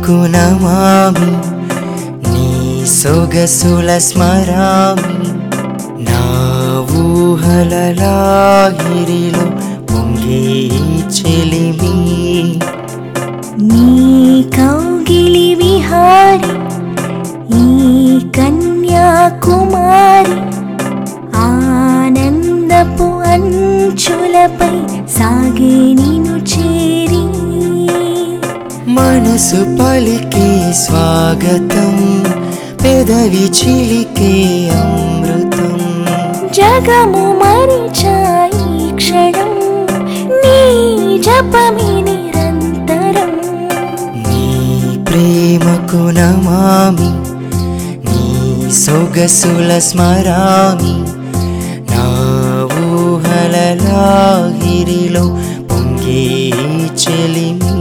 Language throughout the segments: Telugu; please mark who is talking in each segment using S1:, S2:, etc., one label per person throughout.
S1: ప్రేమకు నమామి నీ సొగసుల స్మరామి నా ఊహల లాహిరిలో పొంగే చెలిమి
S2: నీ కౌగిలి విహారి ఈ కన్యాకుమారి ఆనందపు అంచులపై సాగే నిన్ను చేరి
S1: మనసు పలికే స్వాగతం పెదవి చిలికే అమృతం
S2: జగము మరిచాయి క్షణం నీ జపమే నిరంతరం
S1: నీ ప్రేమకు నమామి నీ సొగసుల స్మరామి నా ఊహల లాహిరిలో పొంగే చెలిమి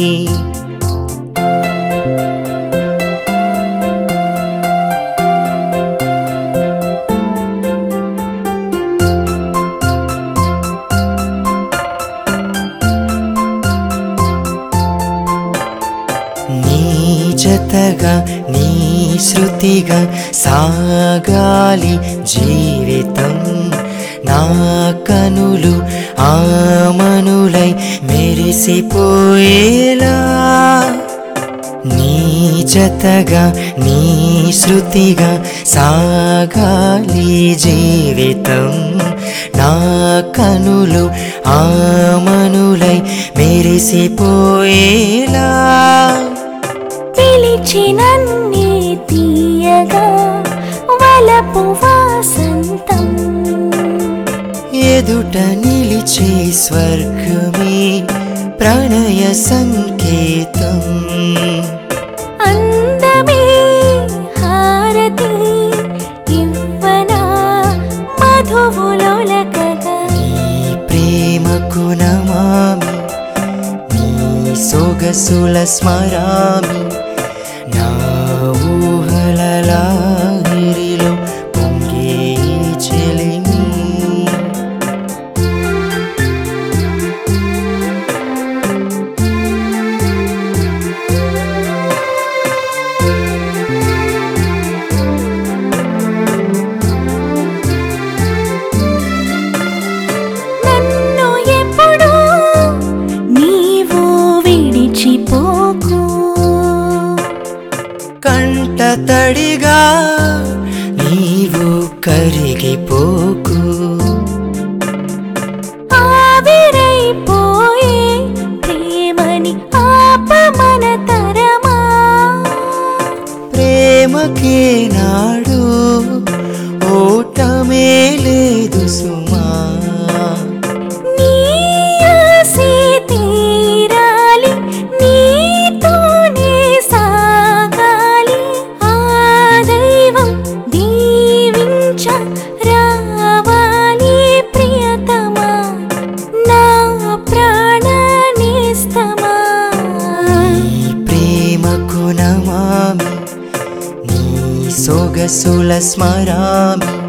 S1: నీ జతగా నీ శృతిగా సాగాలి జీవితం నా కనులు ఆమనులై మెరిసిపోయేలా నీ జతగా నీ శృతిగా సాగాలి జీవితం నా కనులు ఆమనులై మెరిసిపోయేలా
S2: పిలిచినన్నే తీయగా వలపు వాసంతం
S1: ఎదుట నిలిచే స్వర్గమే ప్రణయ సంకేతం
S2: అందమే హారతి ఇవ్వనా మధువులోలకగా
S1: నీ ప్రేమకు నమామి నీ సొగసుల స్మరామి నా ఊహల లాహిరిలో పొంగే చెలిమి
S2: నన్ను ఎప్పుడూ నీవు విడిచిపోకు
S1: కంట తడిగా నీవు కరిగిపోకు
S2: ఆవిరైపోయే ప్రేమని ఆపమన తరమా
S1: ప్రేమకే నాడు ఓటమే లేదు సుమా
S2: నీ ఆశే తీరాలి నీతోనే సాగాలి ఆ దైవం దీవించ రావాలి ప్రియతమా నా ప్రాణనేస్తమా
S1: నీ ప్రేమకు నమామి నీ సొగసుల స్మరామి